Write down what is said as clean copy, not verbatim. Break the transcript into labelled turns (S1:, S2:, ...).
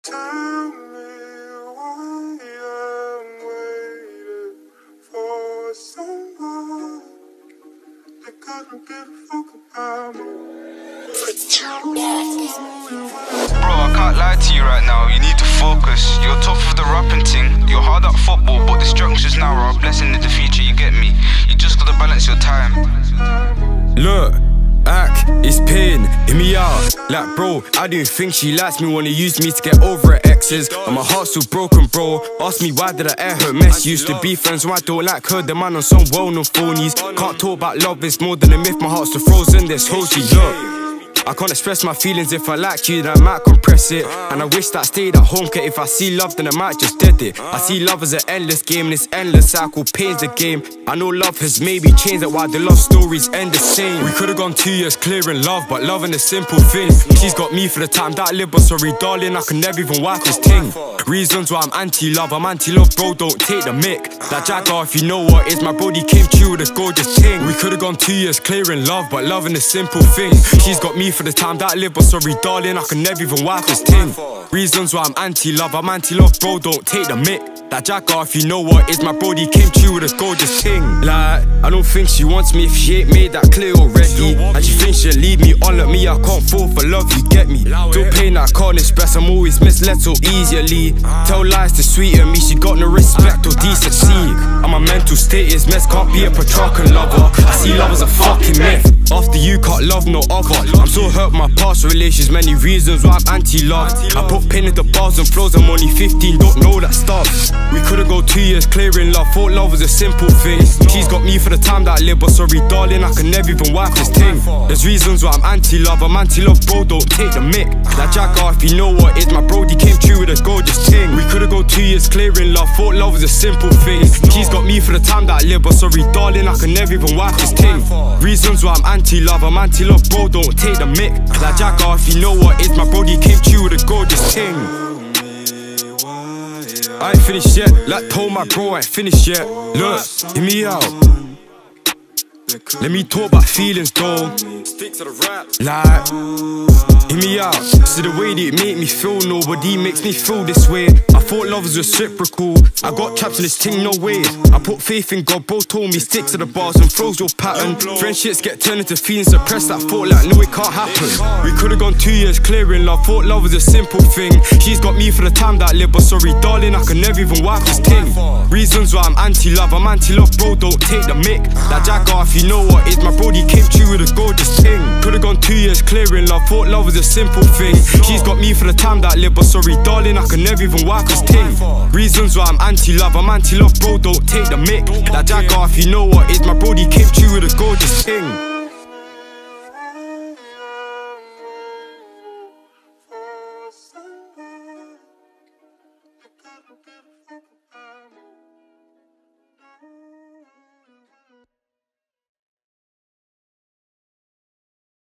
S1: Tell me why I'm waiting for someone that couldn't give a fuck about me.
S2: Bro, I can't lie to you right now, you need to focus. You're tough with the rapping thing, you're hard at football, but distractions now are a blessing in the future, you get me? You just gotta balance your time.
S3: Look, it's pain, hear me out. Like bro, I don't think she likes me, wanna use me to get over her exes. And my heart's still broken, bro. Ask me why did I air her mess. Used to be friends, why I don't like her. The man on some well-known phonies. Can't talk about love, it's more than a myth. My heart's still frozen, there's holes she look. I can't express my feelings. If I liked you, then I might compress it. And I wish that I stayed at home, cause if I see love, then I might just dead it. I see love as an endless game, and this endless cycle pains the game. I know love has maybe changed, that why the love stories end the same. We could've gone 2 years clearing love, but loving a simple thing. She's got me for the time that I live, but sorry darling, I can never even wipe this thing. Reasons why I'm anti-love, bro, don't take the mick. That Jagger, if you know what is, my brody came true with a gorgeous thing. We could've gone 2 years clearing love, but loving a simple thing. She's got me for the time that I live, but sorry darling, I can never even wipe this thing. Reasons why I'm anti-love, bro, don't take the mick. That Jagger, if you know what is, my brody came true with a gorgeous thing. Like, I don't think she wants me if she ain't made that clear already. And she thinks she'll leave me on, like me, I can't fall for love, you get me? Feel pain that I can't express, I'm always misled so easily. Tell lies to sweeten me, she got no respect or decency. And my mental state is mess, can't be a Petrarchan lover. I see love as a fucking myth. After you can't love no other. I'm so hurt my past relations, many reasons why I'm anti-love. I put pen into bars and flows, I'm only 15, don't know that stuff. We could've go 2 years clearing love, thought love was a simple thing. She's got me for the time that I live, but sorry darling, I can never even wipe this thing. There's reasons why I'm anti-love, bro, don't take the mick. That Jagger, if you know what is, my brody came true with a gorgeous thing. We could've go 2 years clearing love, thought love was a simple thing. She's got me for the time that I live, but sorry darling, I can never even wipe this thing. Reasons why I'm anti-love, bro, don't take the mick. That Jagger, if you know what is, my brody came true with a gorgeous thing. I ain't finished yet, like told my bro I ain't finished yet. Look, hear me out. Let me talk about feelings though. Stick to the rap. Like, hear me out. See the way that it make me feel, nobody makes me feel this way. I thought love was reciprocal, I got trapped in this thing, no way. I put faith in God, bro told me stick to the bars and flows your pattern. Friendships get turned into feelings suppressed, I thought like no it can't happen. We could've gone 2 years clearing love, thought love was a simple thing. She's got me for the time that I live, but sorry darling, I can never even wipe this thing. Reasons why I'm anti-love, bro, don't take the mick. That Jagger, if you know what is, my brody came true with a gorgeous thing. Could've gone 2 years clearing love, thought love was a simple thing. She's got me for the time that I live, but sorry darling, I can never even wipe this thing. Reasons why I'm anti-love, bro, don't take the mick. That Jagger, if you know what is, my brody came true with a gorgeous thing.